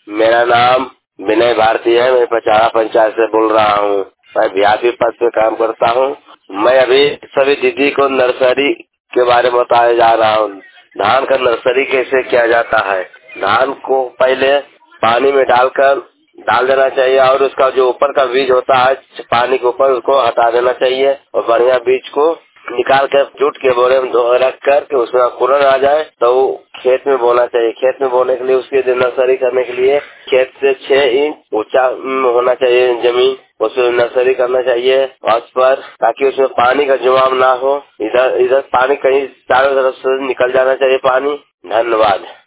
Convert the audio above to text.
मेरा नाम विनय भारती है। मैं पचाड़ा पंचायत से बोल रहा हूँ। मैं बिहारी पद पे काम करता हूँ। मैं अभी सभी दीदी को नर्सरी के बारे में बताया जा रहा हूँ। धान का नर्सरी कैसे किया जाता है। धान को पहले पानी में डाल देना चाहिए और उसका जो ऊपर का बीज होता है पानी के ऊपर उसको हटा देना चाहिए और बढ़िया बीज को निकाल कर जूट के बोरे में रख कर के उसमें अंकुरन आ जाए तो वो खेत में बोना चाहिए। खेत में बोने के लिए उसकी नर्सरी करने के लिए खेत से 6 इंच ऊंचा होना चाहिए जमीन। उसमें नर्सरी करना चाहिए उस पर ताकि उसमें पानी का जमाव ना हो। इधर इधर पानी कहीं चारों तरफ से निकल जाना चाहिए पानी। धन्यवाद।